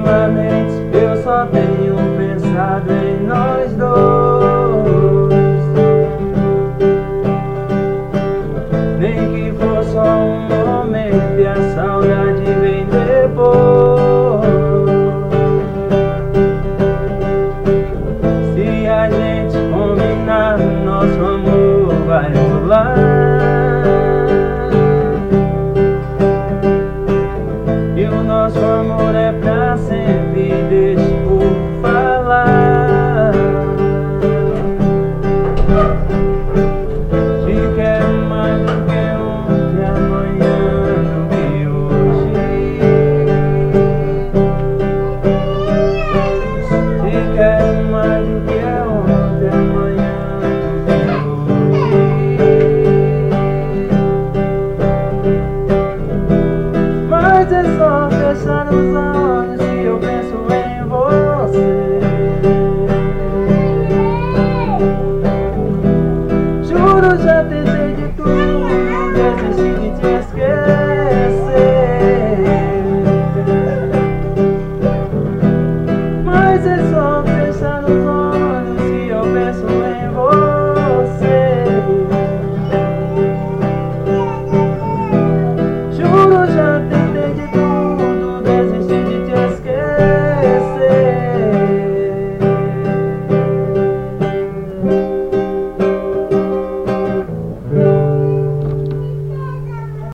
Ultimamente eu só tenho pensado em nós dois. Nem que for só um momento e a saudade vem depois. Se a gente combinar, nosso amor vai rolar. E o nosso amor é pra sempre, deixe por falar. Te quero mais do que ontem, amanhã do que hoje. Te quero mais do que ontem, amanhã do que hoje. Mas é só fechar os olhos